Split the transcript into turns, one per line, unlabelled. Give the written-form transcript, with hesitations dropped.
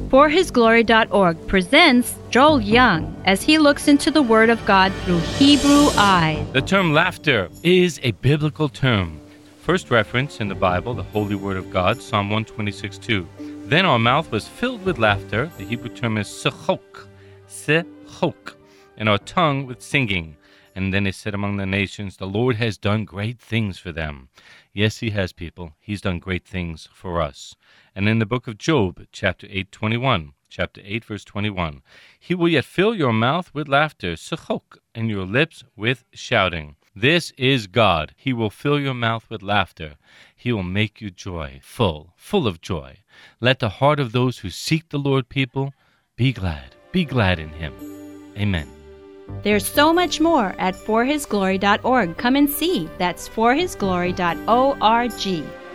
ForHisGlory.org presents Joel Young as he looks into the Word of God through Hebrew eyes.
The term laughter is a biblical term. First reference in the Bible, the Holy Word of God, Psalm 126:2. Then our mouth was filled with laughter. The Hebrew term is sechok, and our tongue with singing. And then they said among the nations, the Lord has done great things for them. Yes, he has, people. He's done great things for us. And in the book of Job, chapter 8, verse 21, he will yet fill your mouth with laughter, sechok, and your lips with shouting. This is God. He will fill your mouth with laughter. He will make you full of joy. Let the heart of those who seek the Lord, people, be glad in him. Amen.
There's so much more at ForHisGlory.org. Come and see. That's ForHisGlory.org.